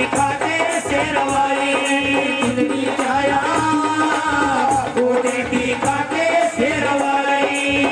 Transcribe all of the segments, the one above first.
खाते शेरवाली चुंदड़ी जाया गोटे की खाते शेरवाली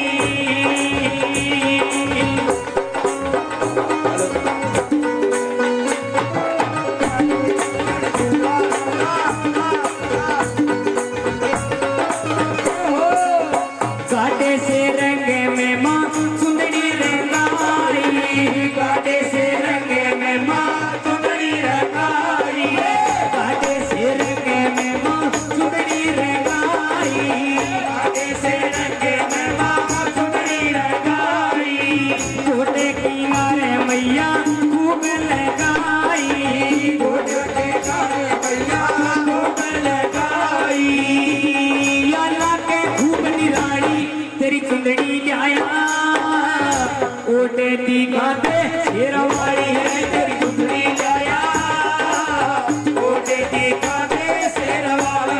काटे से रंग में माँ चुंदड़ी रंगाई काटे से रंग में माँ चुंदड़ी रंगाई काटे से रंग में माँ चुंदड़ी रंगाई काटे से रंग में माँ चुंदड़ी रंगाई गोटे किनारे मैया खूब लगाई गोटे किनारे मैया खूब लगाई अल्लाह के खूब निराई तेरी चुंदड़ी जाया ओटे दी खाते शेरवाली है तेरी चुंदड़ी जाया ओटे दी खाते शेरवाली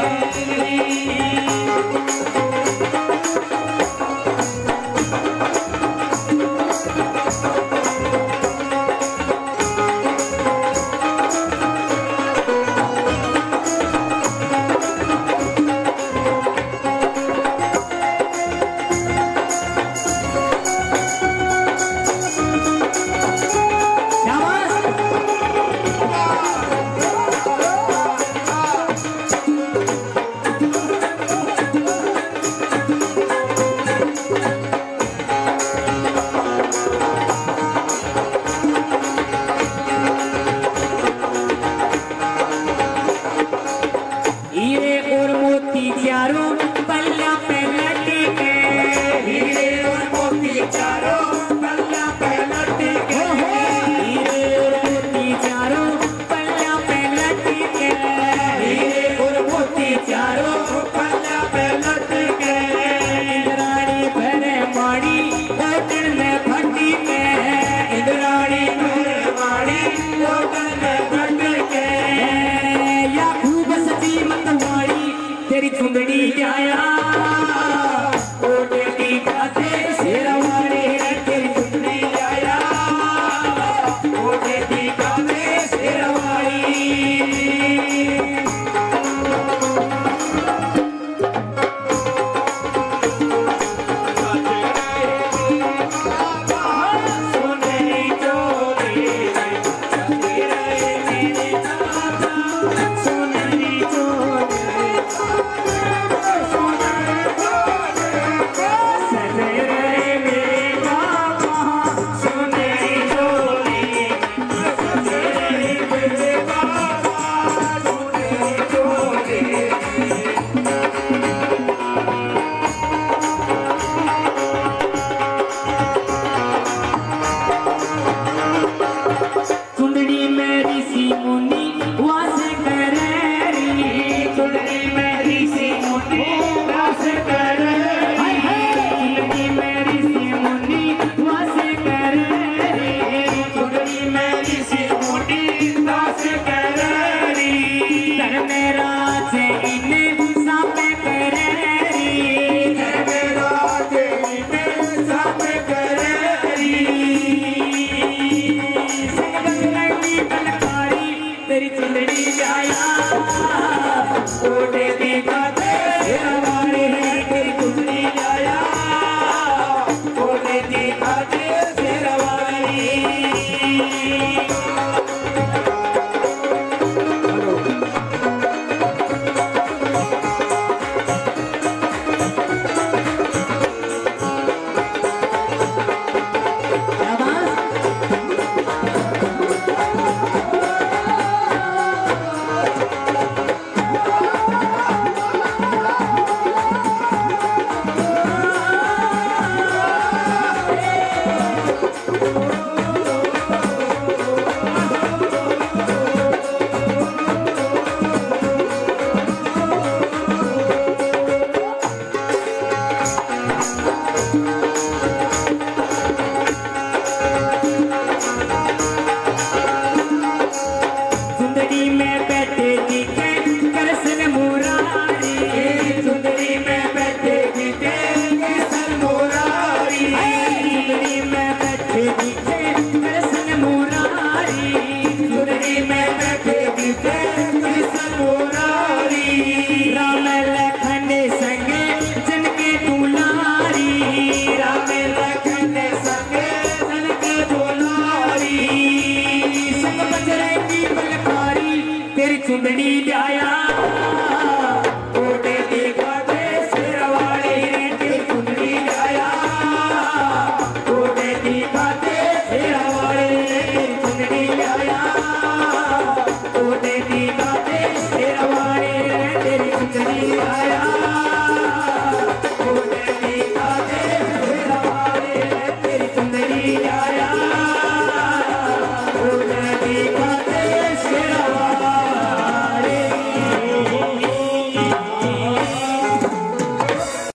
हीरे और मोती चारों पल्ला पे लटके हीरे और मोती चारों पल्ला पे लटके हीरे और मोती चारों पल्ला पे लटके हीरे और मोती चारों पल्ला पे लटके इंद्राणी भरे माड़ी होटल में फटी के इंद्राणी भरे माड़ी होटल में फटके या खूब सची मतवाड़ी तेरी चुंदड़ी जाया ओटे की खाते शेरवाली है तेरी चुंदड़ी जाया ओटे की खाते शेरवाली सोनेरी चोली चलती रहे मेरे दादा सोनेरी चोली चुंदड़ी मेरी सी मुनी वास करेरी चुंदड़ी मेरी सी मुनी वास करेरी चुंदड़ी मेरी सी मुनी वास करेरी चुंदड़ी मेरी सी मुनी वास करेरी तर मेरा से इन्हें सापे करेरी तर मेरा से इन्हें सापे करेरी तेरी चुंदड़ी जाया ओटे की खाते शेरवाली है तेरी चुंदड़ी जाया ओटे की खाते शेरवाली चुंदड़ी लाया